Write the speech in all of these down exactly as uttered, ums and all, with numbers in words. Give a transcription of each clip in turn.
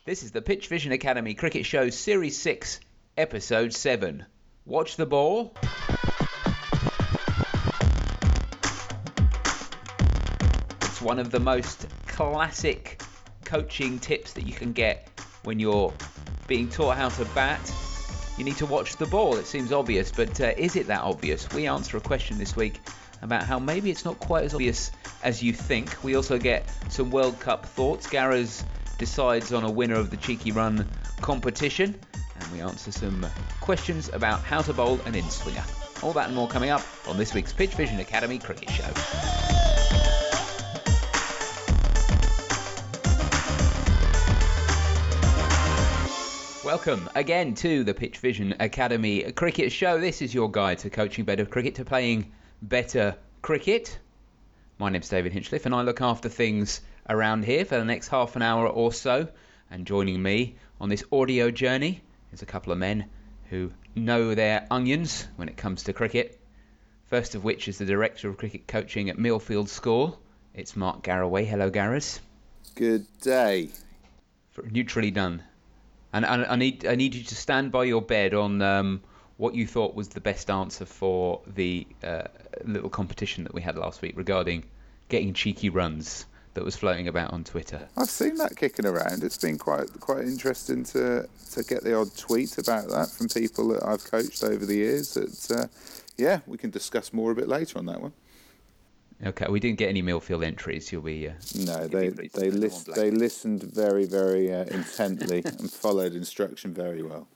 This is the Pitch Vision Academy Cricket Show Series six, Episode seven. Watch the ball. It's one of the most classic coaching tips that you can get when you're being taught how to bat. You need to watch the ball. It seems obvious, but uh, is it that obvious? We answer a question this week about how maybe it's not quite as obvious as you think. We also get some World Cup thoughts. Gareth decides on a winner of the Cheeky Run competition, and we answer some questions about how to bowl an in-swinger. All that and more coming up on this week's Pitch Vision Academy Cricket Show. Welcome again to the Pitch Vision Academy Cricket Show. This is your guide to coaching better cricket, to playing better cricket. My name's David Hinchliffe and I look after things around here for the next half an hour or so. And joining me on this audio journey is a couple of men who know their onions when it comes to cricket. First of which is the Director of Cricket Coaching at Millfield School. It's Mark Garraway. Hello, Gareth. Good day. For, neutrally done. And I, I need I need you to stand by your bed on um, what you thought was the best answer for the uh, little competition that we had last week regarding getting cheeky runs that was floating about on Twitter. I've seen that kicking around. It's been quite quite interesting to to get the odd tweet about that from people that I've coached over the years. That uh, yeah, we can discuss more a bit later on that one. Okay, we didn't get any Millfield entries. You'll be uh, no. They they list, they listened very very uh, intently and followed instruction very well.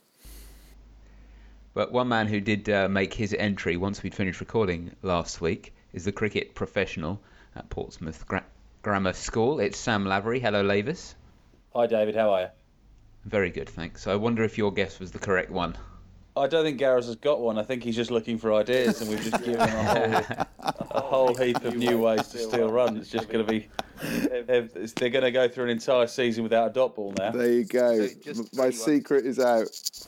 But one man who did uh, make his entry once we'd finished recording last week is the cricket professional at Portsmouth Gra- Grammar School. It's Sam Lavery. Hello, Lavis. Hi, David. How are you? Very good, thanks. I wonder if your guess was the correct one. I don't think Gareth has got one. I think he's just looking for ideas, and we've just given him a whole, a whole heap of new ways to steal runs. It's just going to be... They're going to go through an entire season without a dot ball now. There you go. So my secret is out.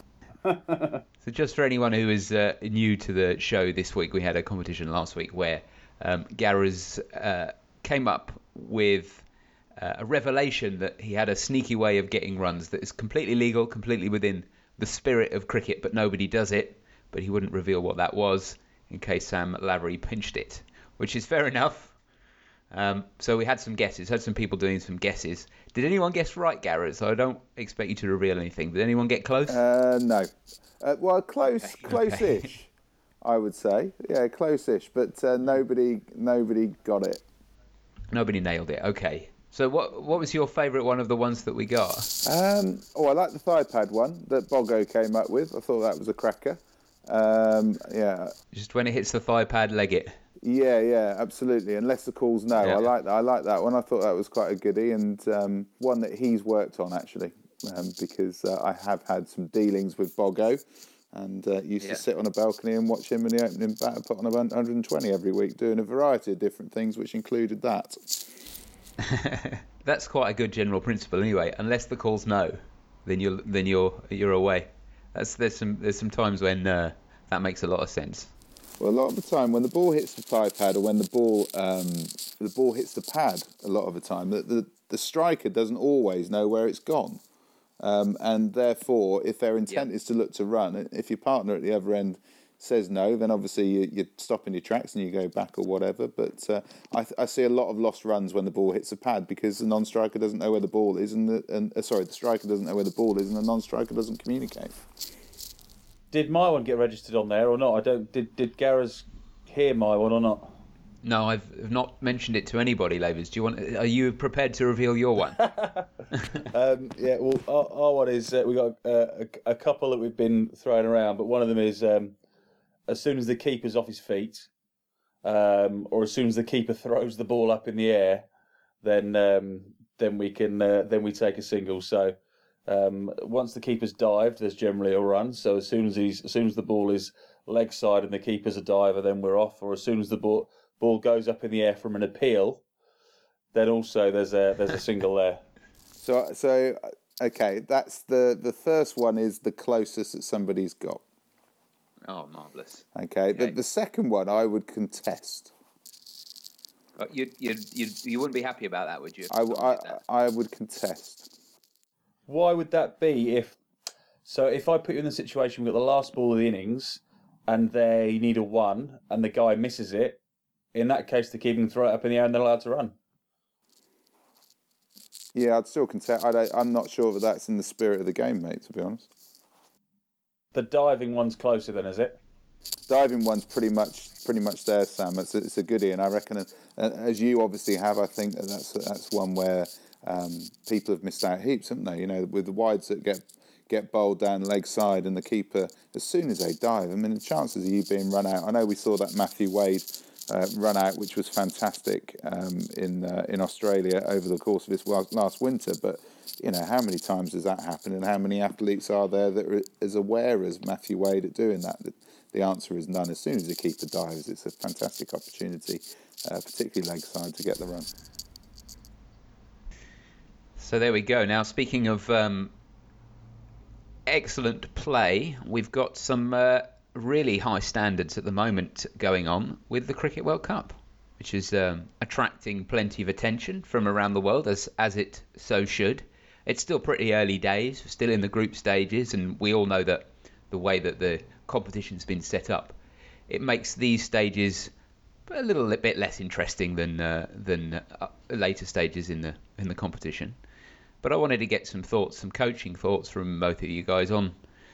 So just for anyone who is uh, new to the show this week, we had a competition last week where um, Gareth uh, came up with uh, a revelation that he had a sneaky way of getting runs that is completely legal, completely within the spirit of cricket, but nobody does it. But he wouldn't reveal what that was in case Sam Lavery pinched it, which is fair enough. Um, so we had some guesses, had some people doing some guesses. Did anyone guess right, Gareth? So I don't expect you to reveal anything. Did anyone get close? Uh, no. Uh, well, close, Okay. close-ish, okay. I would say. Yeah, close-ish, but uh, nobody, nobody got it. Nobody nailed it. Okay. So what what was your favourite one of the ones that we got? Um, oh, I like the thigh pad one that Boggo came up with. I thought that was a cracker. Um, yeah. Just when it hits the thigh pad, leg it. Yeah, yeah, absolutely. Unless the call's no, Yeah. I like that. I like that one. I thought that was quite a goodie, and um, one that he's worked on actually, um, because uh, I have had some dealings with Boggo, and uh, used Yeah. to sit on a balcony and watch him in the opening batter put on one hundred twenty every week, doing a variety of different things, which included that. That's quite a good general principle, anyway. Unless the call's no, then you're then you're you're away. That's there's some there's some times when uh, that makes a lot of sense. Well, a lot of the time when the ball hits the thigh pad, or when the ball um, the ball hits the pad, a lot of the time the the, the striker doesn't always know where it's gone, um, and therefore, if their intent Yep. is to look to run, if your partner at the other end says no, then obviously you, you're stopping your tracks and you go back or whatever. But uh, I, I see a lot of lost runs when the ball hits the pad because the non-striker doesn't know where the ball is, and the and uh, sorry, the striker doesn't know where the ball is, and the non-striker doesn't communicate. Did my one get registered on there or not? I don't. Did Did Gareth hear my one or not? No, I've not mentioned it to anybody, Lavers. Do you want? Are you prepared to reveal your one? um, yeah. Well, our, our one is uh, we got uh, a, a couple that we've been throwing around, but one of them is um, as soon as the keeper's off his feet, um, or as soon as the keeper throws the ball up in the air, then um, then we can uh, then we take a single. So. Um, once the keeper's dived, there's generally a run. So as soon as he's, as soon as the ball is leg side and the keeper's a diver, then we're off. Or as soon as the ball ball goes up in the air from an appeal, then also there's a there's a single there. So so okay, that's the the first one is the closest that somebody's got. Oh, marvellous. Okay, Okay. the the second one I would contest. You you you you wouldn't be happy about that, would you? I, I, I would contest. why would that be if... So if I put you in the situation, we've got the last ball of the innings and they need a one and the guy misses it, in that case, they're keeping throw it up in the air and they're allowed to run. Yeah, I'd still contest. I don't, I'm not sure that that's in the spirit of the game, mate, to be honest. The diving one's closer then, is it? Diving one's pretty much pretty much there, Sam. It's a, it's a goodie, and I reckon, uh, as you obviously have, I think that that's that's one where um, people have missed out heaps, haven't they? You know, with the wides that get get bowled down leg side, and the keeper, as soon as they dive, I mean, the chances of you being run out. I know we saw that Matthew Wade uh, run out, which was fantastic um, in uh, in Australia over the course of this last winter, but you know, how many times does that happen, and how many athletes are there that are as aware as Matthew Wade at doing that? The answer is none. As soon as the keeper dives, it's a fantastic opportunity, uh, particularly leg side, to get the run. So there we go. Now, speaking of um, excellent play, we've got some uh, really high standards at the moment going on with the Cricket World Cup, which is um, attracting plenty of attention from around the world, as as it so should. It's still pretty early days, still in the group stages, and we all know that the way that the competition's been set up, it makes these stages a little bit less interesting than uh, than uh, later stages in the in the competition. But I wanted to get some thoughts, some coaching thoughts from both of you guys on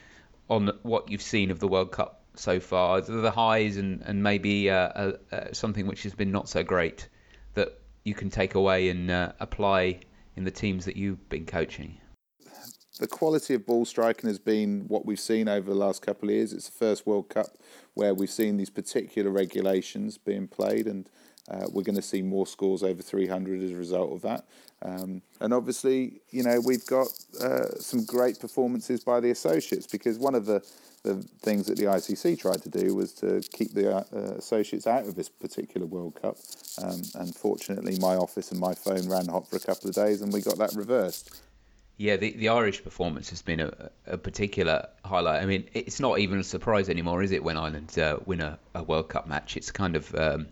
on what you've seen of the World Cup so far, the highs and and maybe uh, uh, uh, something which has been not so great that you can take away and uh, apply in the teams that you've been coaching. The quality of ball striking has been what we've seen over the last couple of years. It's the first World Cup where we've seen these particular regulations being played, and uh, we're going to see more scores over three hundred as a result of that. Um, and obviously, you know, we've got uh, some great performances by the associates, because one of the, the things that the I C C tried to do was to keep the uh, associates out of this particular World Cup. Um, and fortunately, my office and my phone ran hot for a couple of days, and we got that reversed. Yeah, the, the Irish performance has been a, a particular highlight. I mean, it's not even a surprise anymore, is it, when Ireland uh, win a, a World Cup match? It's kind of um,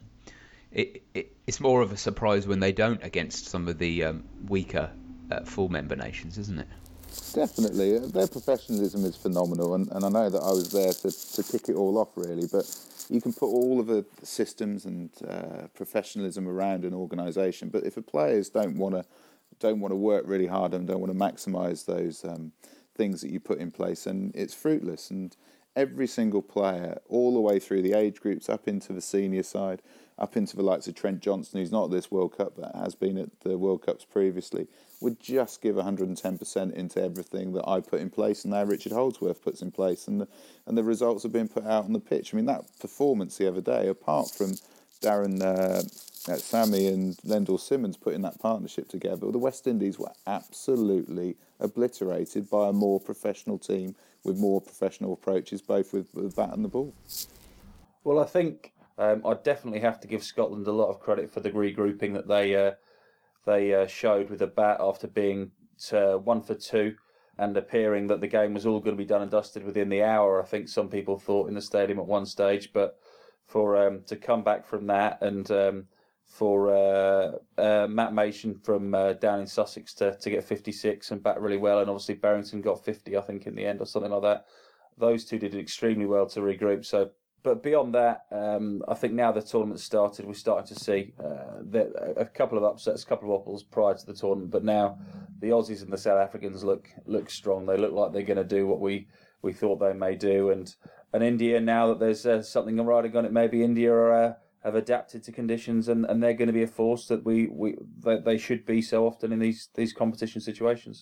it, it it's more of a surprise when they don't against some of the um, weaker uh, full member nations, isn't it? Definitely. Their professionalism is phenomenal, and, and I know that I was there to, to kick it all off, really, but you can put all of the systems and uh, professionalism around an organisation, but if the players don't want to don't want to work really hard and don't want to maximise those um, things that you put in place, and it's fruitless. And every single player, all the way through the age groups, up into the senior side, up into the likes of Trent Johnson, who's not at this World Cup but has been at the World Cups previously, would just give one hundred ten percent into everything that I put in place and now Richard Holdsworth puts in place, and the, and the results have been put out on the pitch. I mean, that performance the other day, apart from Darren uh, uh, Sammy and Lendl Simmons putting that partnership together, the West Indies were absolutely obliterated by a more professional team with more professional approaches, both with the bat and the ball. Well, I think um, I definitely have to give Scotland a lot of credit for the regrouping that they uh, they uh, showed with the bat after being uh, one for two and appearing that the game was all going to be done and dusted within the hour. I think some people thought in the stadium at one stage, but for um, to come back from that, and um, for uh, uh, Matt Mason from uh, down in Sussex to, to get fifty-six and bat really well, and obviously Barrington got fifty, I think, in the end or something like that. Those two did extremely well to regroup. So, but beyond that, um, I think now the tournament started, we're starting to see uh, that a couple of upsets, a couple of wobbles prior to the tournament. But now the Aussies and the South Africans look look strong. They look like they're going to do what we, we thought they may do. And and India, now that there's uh, something riding on it, maybe India are, uh, have adapted to conditions, and, and they're going to be a force that we, we they, they should be so often in these these competition situations.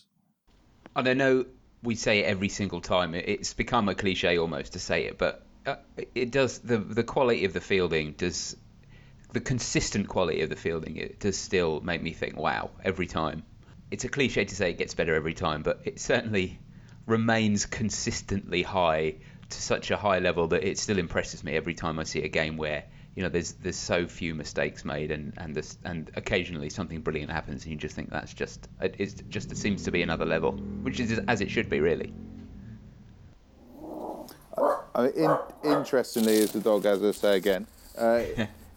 I don't know. We say it every single time. It's become a cliche almost to say it, but uh, it does. The the quality of the fielding does, the consistent quality of the fielding, it does still make me think, wow, every time. It's a cliche to say it gets better every time, but it certainly remains consistently high to such a high level that it still impresses me every time I see a game where, you know, there's there's so few mistakes made, and and this, and occasionally something brilliant happens, and you just think that's just it's just it seems to be another level, which is as it should be, really. I mean, in, interestingly, as the dog has to say again, uh,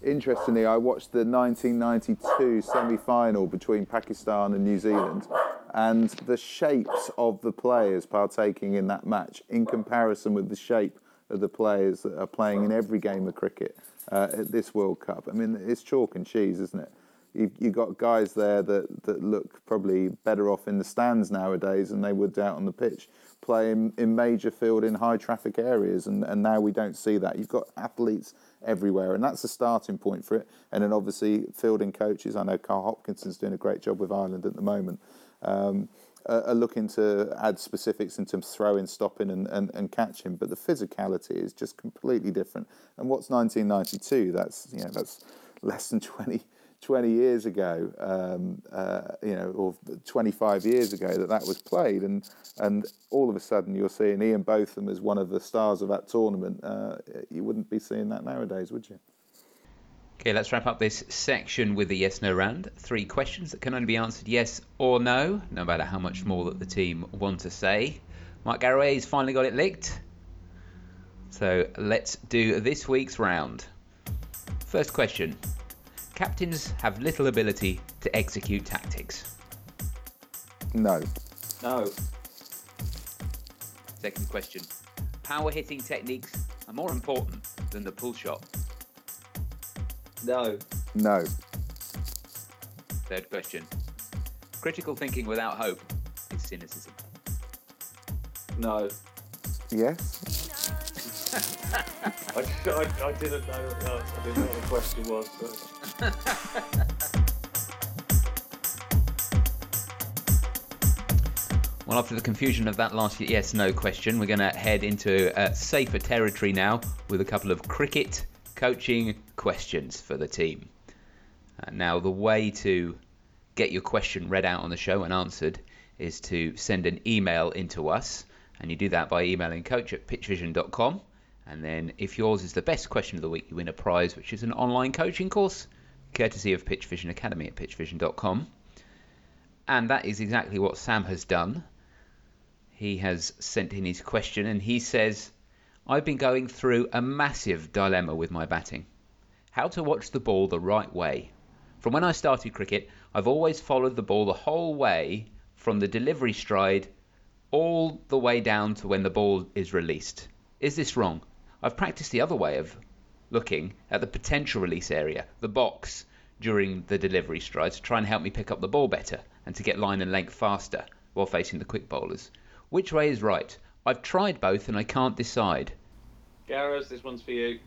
interestingly, I watched the nineteen ninety-two semi-final between Pakistan and New Zealand, and the shapes of the players partaking in that match in comparison with the shape of the players that are playing in every game of cricket uh, at this World Cup. I mean, it's chalk and cheese, isn't it? You've, you've got guys there that, that look probably better off in the stands nowadays than they would out on the pitch, playing in major field in high traffic areas, and, and now we don't see that. You've got athletes everywhere, and that's the starting point for it. And then obviously fielding coaches, I know Carl Hopkinson's doing a great job with Ireland at the moment, um, are, are looking to add specifics in terms of throwing, stopping and, and, and catching, but the physicality is just completely different. And what's nineteen ninety-two? That's, you know, that's less than twenty years ago, um, uh, you know, or twenty-five years ago that that was played, and and all of a sudden you're seeing Ian Botham as one of the stars of that tournament. Uh, you wouldn't be seeing that nowadays, would you? Okay, let's wrap up this section with the yes-no round. Three questions that can only be answered yes or no, no matter how much more that the team want to say. Mark Garraway's finally got it licked. So let's do this week's round. First question. Captains have little ability to execute tactics. No. No. Second question. Power hitting techniques are more important than the pull shot. No. No. Third question. Critical thinking without hope is cynicism. No. Yes. I, I, I didn't know. No, I didn't know what the question was. So. Well, after the confusion of that last yes-no question, we're going to head into uh, safer territory now with a couple of cricket coaching questions for the team. Uh, now, the way to get your question read out on the show and answered is to send an email into us, and you do that by emailing coach at pitch vision dot com. And then if yours is the best question of the week, you win a prize, which is an online coaching course, courtesy of Pitch Vision Academy at pitch vision dot com. And that is exactly what Sam has done. He has sent in his question, and he says, I've been going through a massive dilemma with my batting. How to watch the ball the right way. From when I started cricket, I've always followed the ball the whole way from the delivery stride all the way down to when the ball is released. Is this wrong? I've practiced the other way of looking at the potential release area, the box, during the delivery stride to try and help me pick up the ball better and to get line and length faster while facing the quick bowlers. Which way is right? I've tried both and I can't decide. Gareth, this one's for you.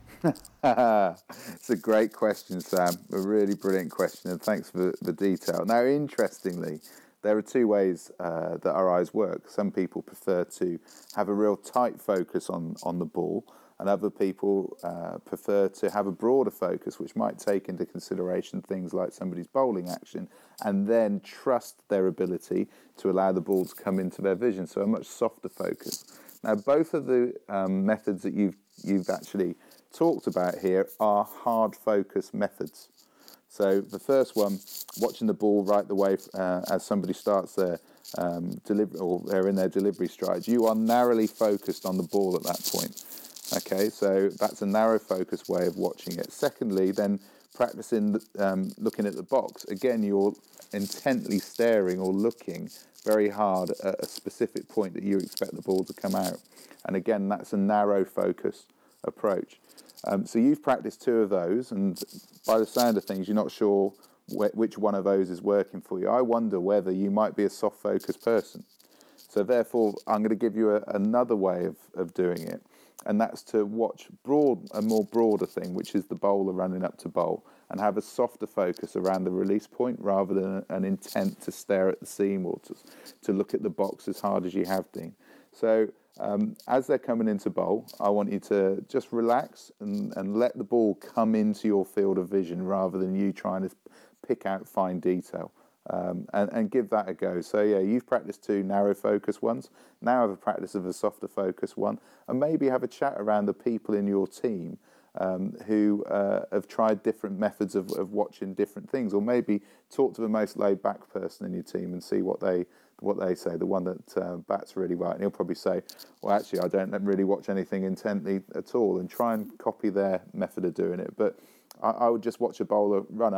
It's a great question, Sam. A really brilliant question, and thanks for the, the detail. Now, interestingly, there are two ways uh, that our eyes work. Some people prefer to have a real tight focus on, on the ball, and other people uh, prefer to have a broader focus, which might take into consideration things like somebody's bowling action, and then trust their ability to allow the ball to come into their vision, so a much softer focus. Now, both of the um, methods that you've you've actually talked about here are hard focus methods. So the first one, watching the ball right the way uh, as somebody starts their um, delivery, or they're in their delivery stride, you are narrowly focused on the ball at that point. Okay, so that's a narrow focus way of watching it. Secondly, then practicing um, looking at the box. Again, you're intently staring or looking very hard at a specific point that you expect the ball to come out. And again, that's a narrow focus approach. Um, so you've practiced two of those, and by the sound of things, you're not sure wh- which one of those is working for you. I wonder whether you might be a soft focus person. So therefore, I'm going to give you a, another way of, of doing it, and that's to watch broad a more broader thing, which is the bowler running up to bowl, and have a softer focus around the release point rather than an intent to stare at the seam or to, to look at the box as hard as you have been. So um, as they're coming into bowl, I want you to just relax and, and let the ball come into your field of vision rather than you trying to pick out fine detail. Um, and, and give that a go. So yeah, you've practiced two narrow focus ones. Now have a practice of a softer focus one, and maybe have a chat around the people in your team um, who uh, have tried different methods of, of watching different things, or maybe talk to the most laid-back person in your team and see what they what they say. The one that uh, bats really well, and he'll probably say, "Well, actually, I don't really watch anything intently at all," and try and copy their method of doing it. But I, I would just watch a bowler run up.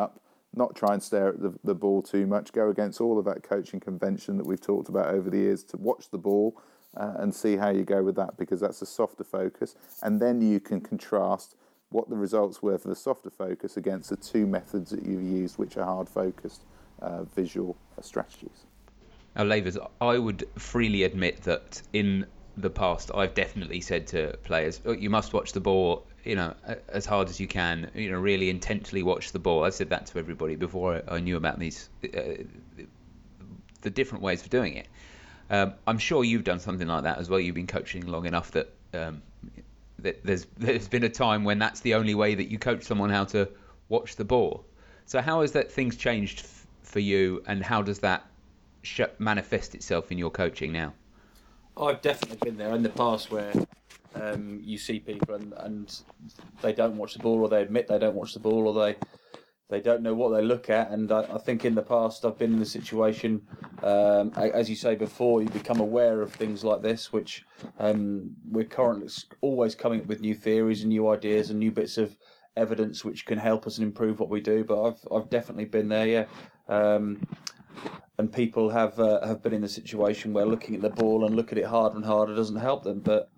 not try and stare at the, the ball too much, go against all of that coaching convention that we've talked about over the years, to watch the ball uh, and see how you go with that, because that's a softer focus. And then you can contrast what the results were for the softer focus against the two methods that you've used, which are hard-focused uh, visual strategies. Now, Lavers, I would freely admit that in the past I've definitely said to players, oh, you must watch the ball, you know, as hard as you can, you know, really intently watch the ball. I said that to everybody before I knew about these, uh, the different ways of doing it. Um, I'm sure you've done something like that as well. You've been coaching long enough that, um, that there's there's been a time when that's the only way that you coach someone how to watch the ball. So how has that things changed f- for you, and how does that sh- manifest itself in your coaching now? I've definitely been there in the past where um, you see people and, and they don't watch the ball, or they admit they don't watch the ball, or they they don't know what they look at. And I, I think in the past I've been in a situation, um, as you say before, you become aware of things like this, which um, we're currently always coming up with new theories and new ideas and new bits of evidence which can help us and improve what we do. But I've I've definitely been there, yeah. Um, and people have uh, have been in the situation where looking at the ball and look at it harder and harder doesn't help them. But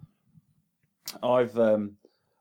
I've um,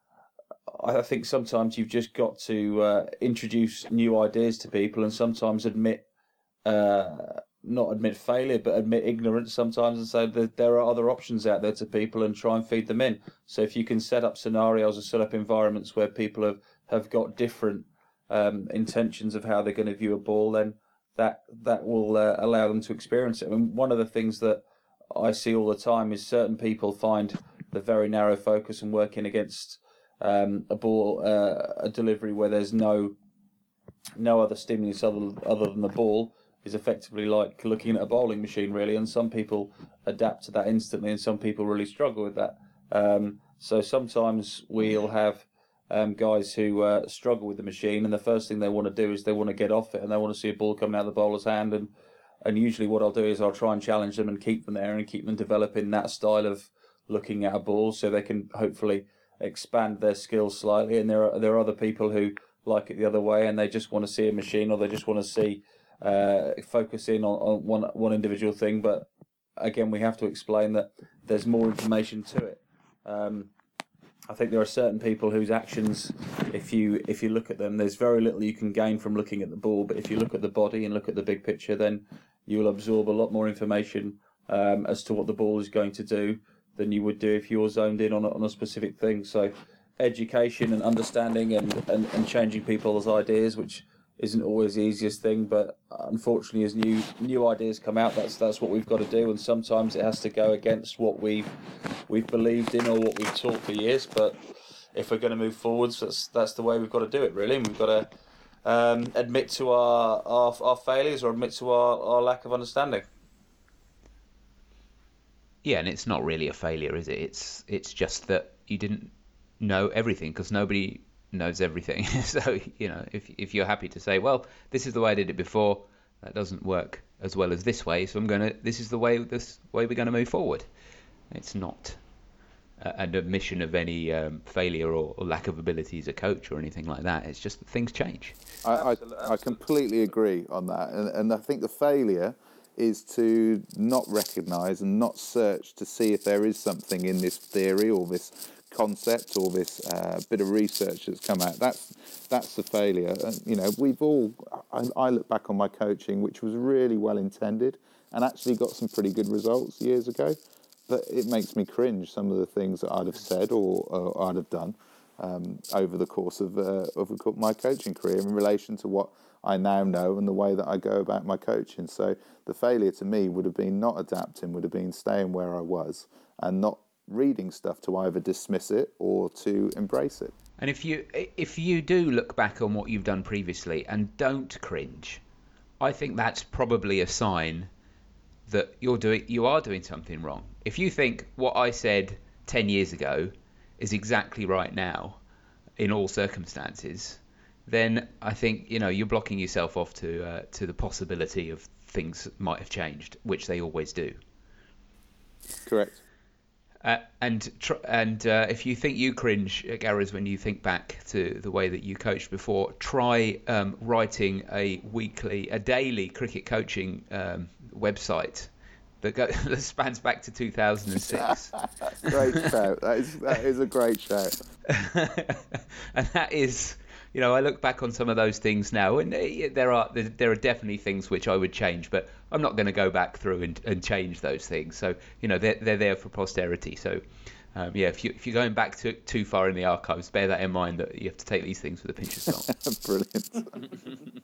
I think sometimes you've just got to uh, introduce new ideas to people, and sometimes admit uh, not admit failure, but admit ignorance sometimes, and say that there are other options out there to people, and try and feed them in. So if you can set up scenarios or set up environments where people have, have got different um, intentions of how they're going to view a ball, then that that will uh, allow them to experience it. I mean, one of the things that I see all the time is certain people find the very narrow focus and working against um, a ball, uh, a delivery where there's no no other stimulus other other than the ball is effectively like looking at a bowling machine, really. And some people adapt to that instantly, and some people really struggle with that. Um, so sometimes we'll have Um, guys who uh, struggle with the machine, and the first thing they want to do is they want to get off it, and they want to see a ball coming out of the bowler's hand. And and usually what I'll do is I'll try and challenge them and keep them there and keep them developing that style of looking at a ball, so they can hopefully expand their skills slightly. And there are there are other people who like it the other way, and they just want to see a machine, or they just want to see uh, focus in on, on one one individual thing. But again, we have to explain that there's more information to it. Um, I think there are certain people whose actions, if you if you look at them, there's very little you can gain from looking at the ball. But if you look at the body and look at the big picture, then you will absorb a lot more information um, as to what the ball is going to do than you would do if you were zoned in on a, on a specific thing. So education and understanding and, and, and changing people's ideas, which isn't always the easiest thing, but unfortunately as new new ideas come out, that's that's what we've got to do. And sometimes it has to go against what we've we've believed in or what we've taught for years. But if we're going to move forwards, that's that's the way we've got to do it, really. And we've got to um, admit to our, our our failures, or admit to our, our lack of understanding. Yeah, and it's not really a failure, is it? It's it's just that you didn't know everything, because nobody knows everything. So, you know, if if you're happy to say, well, this is the way I did it before, that doesn't work as well as this way, so I'm gonna this is the way this way we're going to move forward. It's not a, an admission of any um, failure or, or lack of ability as a coach or anything like that. It's just that things change. I, I, I completely agree on that, and, and I think the failure is to not recognise and not search to see if there is something in this theory or this concept or this uh, bit of research that's come out. That's that's the failure. And, you know, we've all. I, I look back on my coaching, which was really well intended, and actually got some pretty good results years ago. But it makes me cringe, some of the things that I'd have said or, or I'd have done um, over the course of uh, of my coaching career in relation to what I now know and the way that I go about my coaching. So the failure to me would have been not adapting, would have been staying where I was and not reading stuff to either dismiss it or to embrace it. And if you if you do look back on what you've done previously and don't cringe, I think that's probably a sign that you're doing you are doing something wrong. If you think what I said ten years ago is exactly right now in all circumstances, then I think, you know, you're blocking yourself off to uh, to the possibility of things might have changed, which they always do. Correct. Uh, and tr- and uh, if you think you cringe, uh, Gareth, when you think back to the way that you coached before, try um, writing a weekly, a daily cricket coaching um, website that, go- that spans back to two thousand six. Great shout. That is that is a great shout. And that is, you know, I look back on some of those things now, and uh, there are there, there are definitely things which I would change, but I'm not going to go back through and, and change those things. So, you know, they're they're there for posterity. So, um, yeah, if you if you're going back to, too far in the archives, bear that in mind, that you have to take these things with a pinch of salt. Brilliant.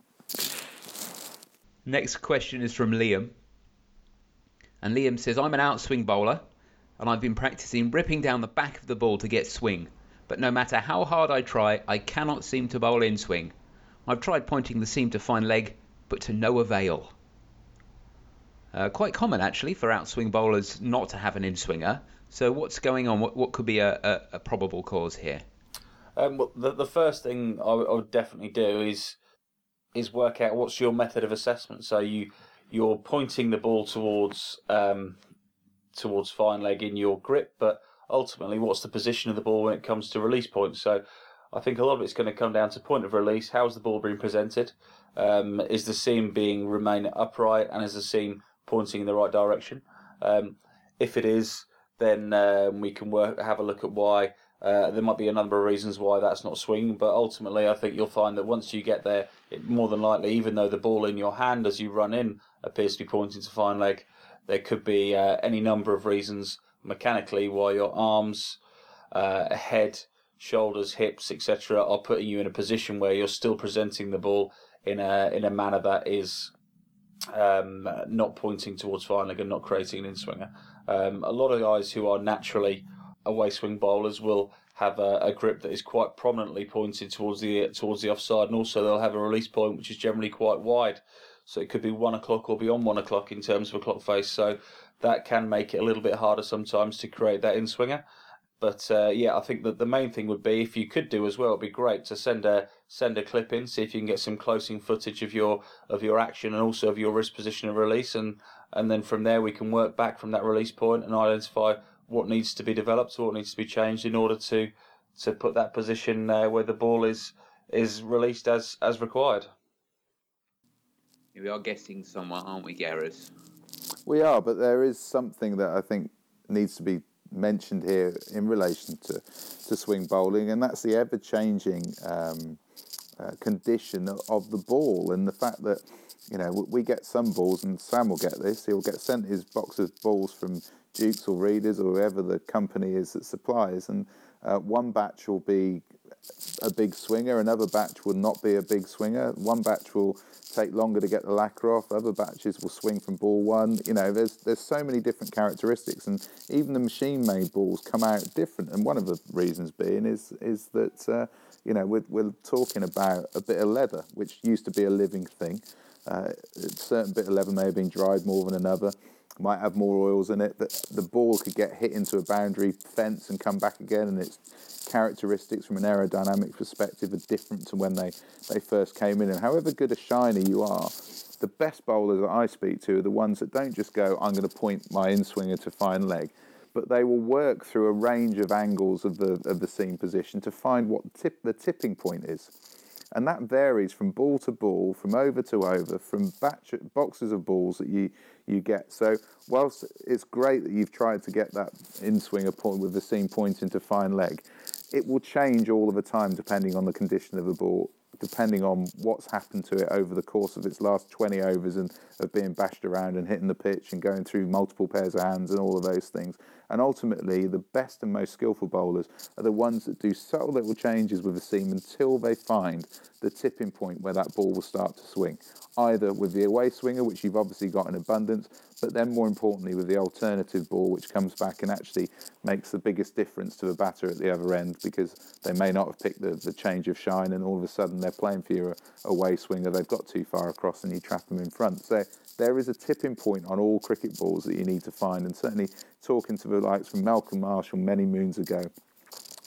Next question is from Liam, and Liam says, "I'm an outswing bowler, and I've been practicing ripping down the back of the ball to get swing. But no matter how hard I try, I cannot seem to bowl in swing. I've tried pointing the seam to fine leg, but to no avail." Uh, quite common, actually, for outswing bowlers not to have an in-swinger. So what's going on? What, what could be a, a, a probable cause here? Um, well, the, the first thing I, w- I would definitely do is is work out what's your method of assessment. So you you're pointing the ball towards um, towards fine leg in your grip, but ultimately, what's the position of the ball when it comes to release points? So I think a lot of it's going to come down to point of release. How's the ball being presented? Um, is the seam being remain upright, and is the seam pointing in the right direction? Um, if it is, then um, we can work have a look at why. Uh, there might be a number of reasons why that's not swinging, but ultimately I think you'll find that once you get there, it, more than likely, even though the ball in your hand as you run in appears to be pointing to fine leg, there could be uh, any number of reasons mechanically why your arms, uh, head, shoulders, hips, et cetera are putting you in a position where you're still presenting the ball in a in a manner that is um, not pointing towards fine leg and not creating an in-swinger. Um, a lot of guys who are naturally away swing bowlers will have a, a grip that is quite prominently pointed towards the towards the offside, and also they'll have a release point which is generally quite wide. So it could be one o'clock or beyond one o'clock in terms of a clock face. So that can make it a little bit harder sometimes to create that in-swinger. But uh, yeah, I think that the main thing would be, if you could do as well, it'd be great to send a send a clip in, see if you can get some closing footage of your of your action and also of your wrist position and release, and and then from there we can work back from that release point and identify what needs to be developed or what needs to be changed in order to to put that position uh, where the ball is is released as as required. We are guessing somewhat, aren't we, Gareth? We are, but there is something that I think needs to be mentioned here in relation to, to swing bowling, and that's the ever-changing um, uh, condition of, of the ball, and the fact that, you know, we get some balls, and Sam will get this, he'll get sent his box of balls from Dukes or Readers or whoever the company is that supplies, and uh, one batch will be a big swinger, another batch will not be a big swinger, one batch will take longer to get the lacquer off, other batches will swing from ball one. You know, there's there's so many different characteristics, and even the machine-made balls come out different, and one of the reasons being is is that uh, you know, we're, we're talking about a bit of leather, which used to be a living thing. Uh, a certain bit of leather may have been dried more than another, might have more oils in it, that the ball could get hit into a boundary fence and come back again, and its characteristics from an aerodynamic perspective are different to when they, they first came in. And however good a shiner you are, the best bowlers that I speak to are the ones that don't just go, I'm going to point my in-swinger to fine leg, but they will work through a range of angles of the of the seam position to find what tip, the tipping point is. And that varies from ball to ball, from over to over, from batch, boxes of balls that you, you get. So whilst it's great that you've tried to get that in-swinger point with the seam pointing to fine leg, it will change all of the time depending on the condition of the ball, depending on what's happened to it over the course of its last twenty overs and of being bashed around and hitting the pitch and going through multiple pairs of hands and all of those things. And ultimately, the best and most skillful bowlers are the ones that do subtle little changes with the seam until they find the tipping point where that ball will start to swing, either with the away swinger, which you've obviously got in abundance, but then more importantly with the alternative ball, which comes back and actually makes the biggest difference to the batter at the other end, because they may not have picked the, the change of shine, and all of a sudden they're playing for your away swinger, they've got too far across and you trap them in front. So there is a tipping point on all cricket balls that you need to find, and certainly talking to the likes from Malcolm Marshall many moons ago,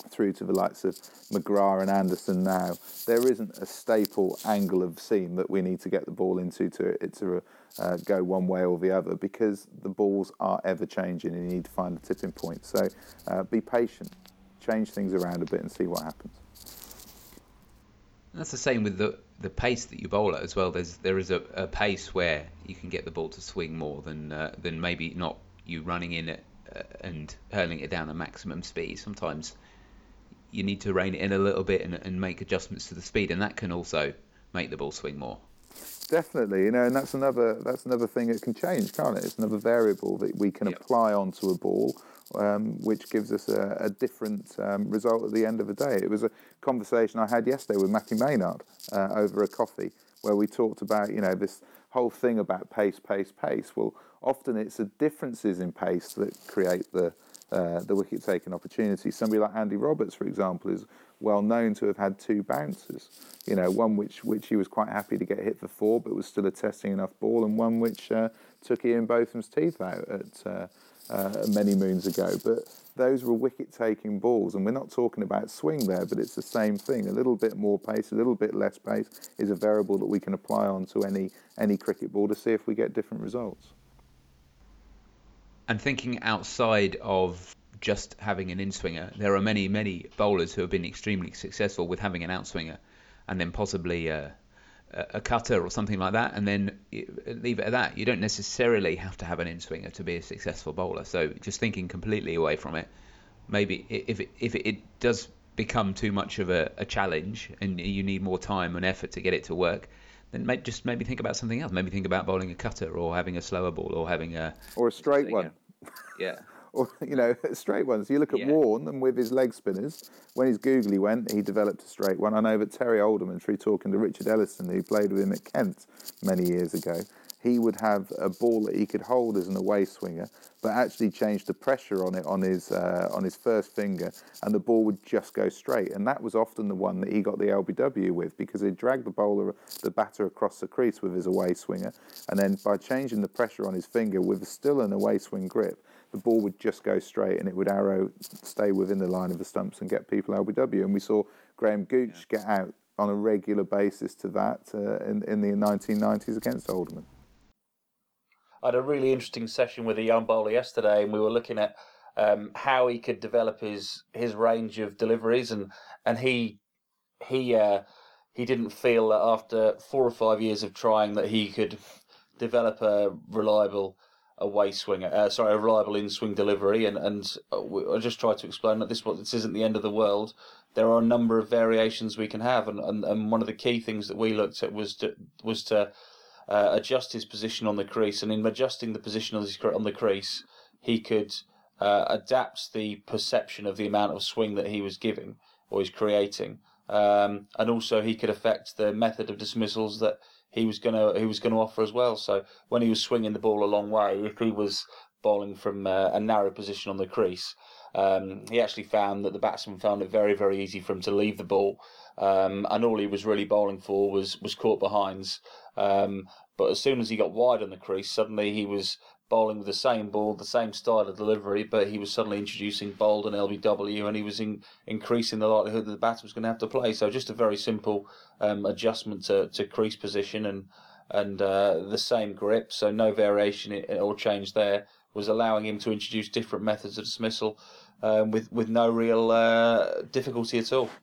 through to the likes of McGrath and Anderson now, there isn't a staple angle of seam that we need to get the ball into to it to uh, go one way or the other, because the balls are ever changing and you need to find a tipping point. So uh, be patient, change things around a bit and see what happens. That's the same with the the pace that you bowl at as well. There's there is a, a pace where you can get the ball to swing more than uh, than maybe not you running in it uh, and hurling it down at maximum speed. Sometimes you need to rein it in a little bit and, and make adjustments to the speed, and that can also make the ball swing more. Definitely, you know, and that's another that's another thing that can change, can't it? It's another variable that we can yep. apply onto a ball, um, which gives us a, a different um, result at the end of the day. It was a conversation I had yesterday with Matthew Maynard uh, over a coffee, where we talked about, you know, this whole thing about pace, pace, pace. Well, often it's the differences in pace that create the Uh, the wicket-taking opportunity. Somebody like Andy Roberts, for example, is well known to have had two bouncers. You know, one which which he was quite happy to get hit for four, but was still a testing enough ball, and one which uh, took Ian Botham's teeth out at uh, uh, many moons ago. But those were wicket-taking balls, and we're not talking about swing there, but it's the same thing. A little bit more pace, a little bit less pace is a variable that we can apply onto any any cricket ball to see if we get different results. And thinking outside of just having an in-swinger, there are many, many bowlers who have been extremely successful with having an outswinger and then possibly a, a cutter or something like that, and then leave it at that. You don't necessarily have to have an in-swinger to be a successful bowler. So just thinking completely away from it, maybe if it, if it does become too much of a, a challenge and you need more time and effort to get it to work, then maybe, just maybe think about something else. Maybe think about bowling a cutter or having a slower ball or having a... Or a straight one. Yeah. Or, you know, straight ones. You look at yeah. Warne, and with his leg spinners, when his googly went, he developed a straight one. I know that Terry Alderman, through talking to Richard Ellison, who played with him at Kent many years ago, he would have a ball that he could hold as an away swinger, but actually change the pressure on it on his uh, on his first finger, and the ball would just go straight. And that was often the one that he got the L B W with, because he'd drag the bowler, the batter across the crease with his away swinger, and then by changing the pressure on his finger with still an away swing grip, the ball would just go straight and it would arrow, stay within the line of the stumps and get people L B W. And we saw Graham Gooch get out on a regular basis to that uh, in, in the nineteen nineties against Alderman. I had a really interesting session with a young bowler yesterday, and we were looking at um, how he could develop his, his range of deliveries, and and he he uh, he didn't feel that after four or five years of trying that he could develop a reliable away swinger, uh, sorry, a reliable in-swing delivery, and and I just tried to explain that this this isn't the end of the world. There are a number of variations we can have, and, and, and one of the key things that we looked at was to was to uh, adjust his position on the crease, and in adjusting the position on, his, on the crease, he could uh, adapt the perception of the amount of swing that he was giving or he's creating, um, and also he could affect the method of dismissals that he was gonna he was gonna offer as well. So when he was swinging the ball a long way, if he was bowling from uh, a narrow position on the crease, um, he actually found that the batsman found it very very easy for him to leave the ball, um, and all he was really bowling for was was caught behinds. Um, but as soon as he got wide on the crease, suddenly he was bowling with the same ball, the same style of delivery, but he was suddenly introducing bold and L B W, and he was in, increasing the likelihood that the batter was going to have to play. So just a very simple um, adjustment to, to crease position and and uh, the same grip, so no variation or change there, was allowing him to introduce different methods of dismissal um, with, with no real uh, difficulty at all.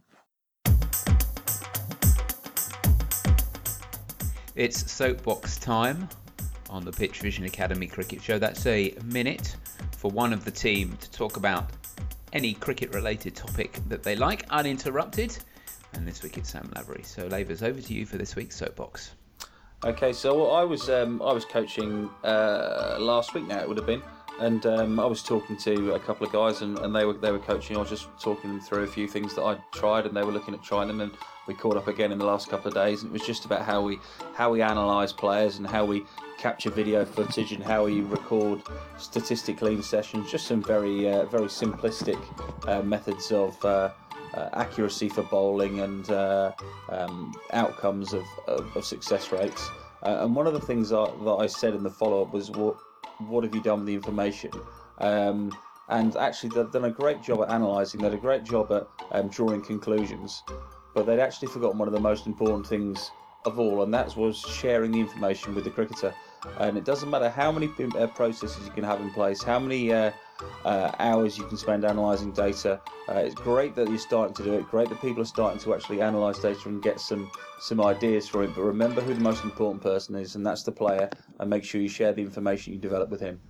It's soapbox time on the Pitch Vision Academy Cricket Show. That's a minute for one of the team to talk about any cricket-related topic that they like, uninterrupted. And this week it's Sam Lavery. So, Lavers, over to you for this week's soapbox. Okay, so I was um, I was coaching uh, last week now, it would have been, and um, I was talking to a couple of guys, and, and they were they were coaching. I was just talking them through a few things that I tried, and they were looking at trying them, and we caught up again in the last couple of days, and it was just about how we how we analyse players and how we capture video footage and how we record statistically in sessions. Just some very uh, very simplistic uh, methods of uh, uh, accuracy for bowling and uh, um, outcomes of, of, of success rates. Uh, and one of the things I, that I said in the follow up was, what what have you done with the information? Um, and actually they've done a great job at analysing, they've done a great job at um, drawing conclusions, but they'd actually forgotten one of the most important things of all, and that was sharing the information with the cricketer. And it doesn't matter how many uh, processes you can have in place, how many uh, uh, hours you can spend analysing data. Uh, it's great that you're starting to do it, great that people are starting to actually analyse data and get some, some ideas from it, but remember who the most important person is, and that's the player, and make sure you share the information you develop with him.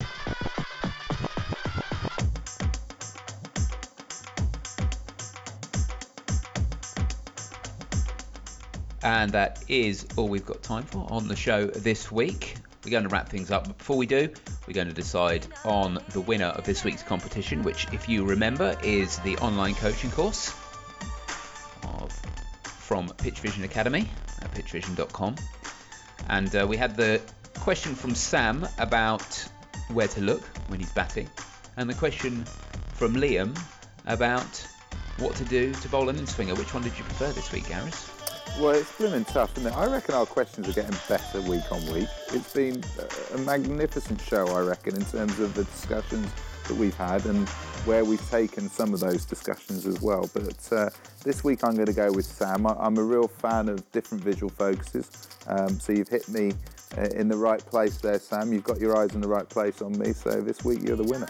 And that is all we've got time for on the show this week. We're going to wrap things up, but before we do, we're going to decide on the winner of this week's competition, which, if you remember, is the online coaching course of, from Pitch Vision Academy at pitch vision dot com. And uh, we had the question from Sam about where to look when he's batting, and the question from Liam about what to do to bowl an in-swinger. Which one did you prefer this week, Gareth? Well, it's blooming tough, isn't it? I reckon our questions are getting better week on week. It's been a magnificent show, I reckon, in terms of the discussions that we've had and where we've taken some of those discussions as well. But uh, this week I'm going to go with Sam. I, I'm a real fan of different visual focuses. Um, so you've hit me uh, in the right place there, Sam. You've got your eyes in the right place on me. So this week you're the winner.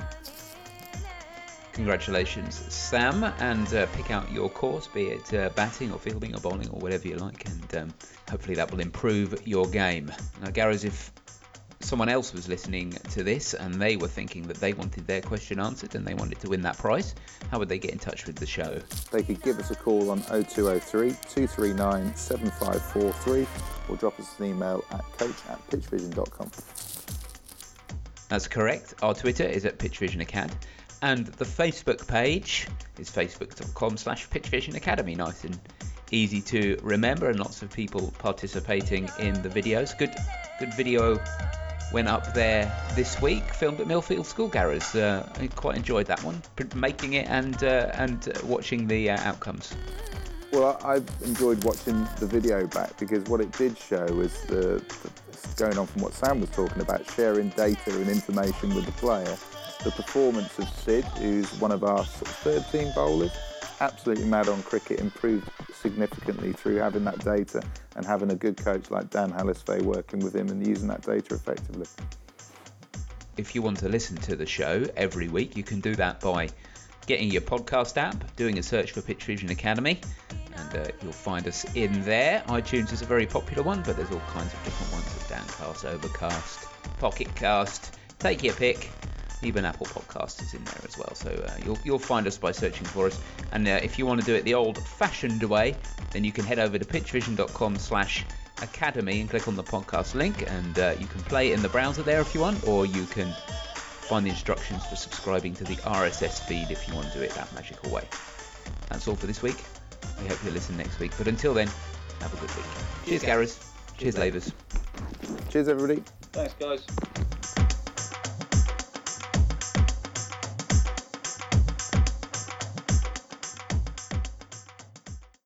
Congratulations, Sam, and uh, pick out your course, be it uh, batting or fielding or bowling or whatever you like, and um, hopefully that will improve your game. Now, Gareth, if someone else was listening to this and they were thinking that they wanted their question answered and they wanted to win that prize, how would they get in touch with the show? They could give us a call on oh two oh three, two three nine, seven five four three or drop us an email at coach at pitch vision dot com. That's correct. Our Twitter is at pitch vision acad. And the Facebook page is facebook dot com slash pitch vision academy. Nice and easy to remember, and lots of people participating in the videos. Good good video went up there this week, filmed at Millfield School, Gareth. Uh, I quite enjoyed that one, making it and uh, and watching the uh, outcomes. Well, I've enjoyed watching the video back because what it did show was the, the going on from what Sam was talking about, sharing data and information with the player. The performance of Sid, who's one of our sort of third team bowlers, absolutely mad on cricket, improved significantly through having that data and having a good coach like Dan Hallisfay working with him and using that data effectively. If you want to listen to the show every week, you can do that by getting your podcast app, doing a search for Pitch Vision Academy, and uh, you'll find us in there. iTunes is a very popular one, but there's all kinds of different ones: Downcast, Overcast, Pocket Cast, take your pick. Even Apple Podcast is in there as well, so uh, you'll you'll find us by searching for us. And uh, if you want to do it the old-fashioned way, then you can head over to pitch vision dot com slash academy and click on the podcast link, and uh, you can play it in the browser there if you want, or you can find the instructions for subscribing to the R S S feed if you want to do it that magical way. That's all for this week. We hope you'll listen next week, but until then, have a good week. Cheers, Gareth. Cheers, Lavers. Cheers, everybody. Thanks, guys.